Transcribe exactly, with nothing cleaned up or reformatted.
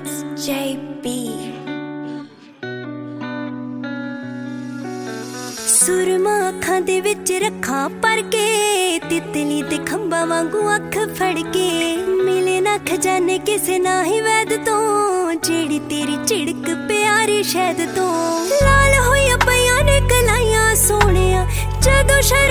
It's J B। सुरमा अखां दे विच रखा पर के, तितली ते खंबा वांगू अख फड़ के, मिले ना खजाने किसे ना ही वैद तो, जेड़ी तेरी झिड़क प्यारी शहद तो। लाल होइया पईयां ने कलाइयां सोहणिया जदों शर